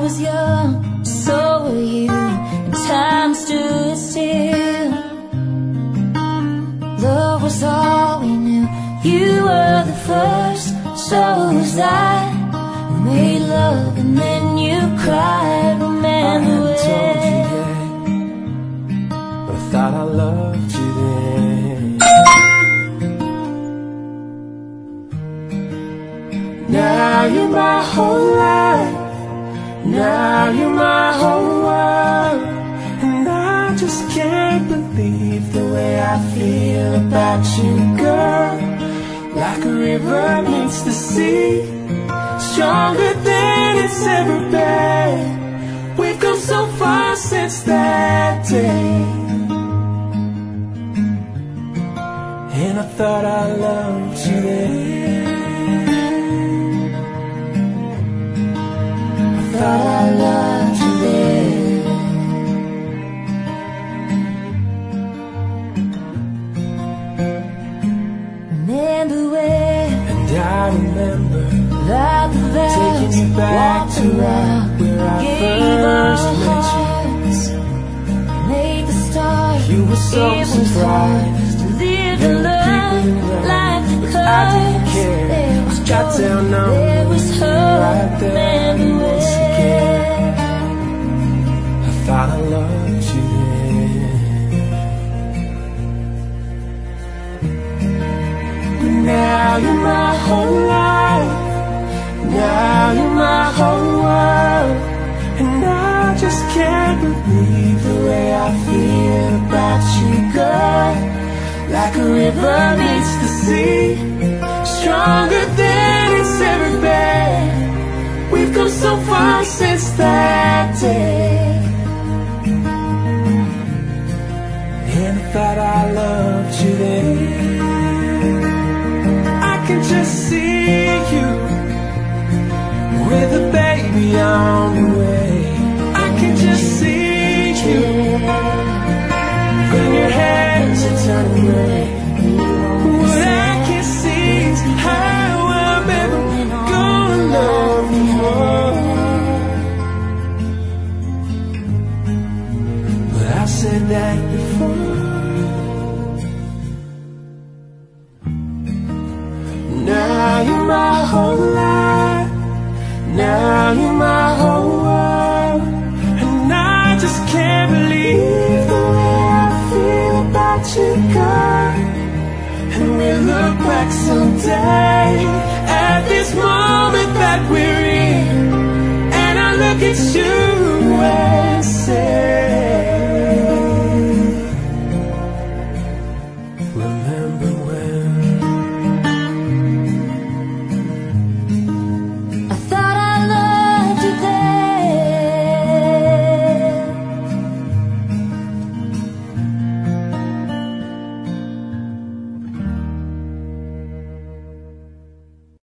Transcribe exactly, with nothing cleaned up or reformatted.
was young, so were you, and time stood still. Love was all we knew. You were the first, so was I. We made love and then you cried. Remember I hadn't told you yet, but I thought I loved you then. Now you're my whole life, now you're my whole world, and I just can't believe the way I feel about you, girl. Like a river meets the sea, stronger than it's ever been. We've come so far since that day, and I thought I loved you then. I thought I loved you then. Remember when, And I remember like the vows, taking you back to where I first met you. Made the start. You were so It was surprised. to live There in were love people around, like the but I didn't cause. care. There was I got joy, down on there was you hope. right there Remember once when, again. I thought I loved you then. But now you're my whole life, now you're my whole world, and I just can't believe the way I feel about you, girl. Like a river meets the sea, stronger than it's ever been. We've come so far since that day, and I thought I loved you then. I can just see you with a baby on the way. I can just see you when your hands are turning gray. What I can see is how I'm ever gonna love you more. But I said that before. Now you're my whole life, now you're my whole world, and I just can't believe the way I feel about you, girl. And we look back someday at this moment that we're in, and I look at you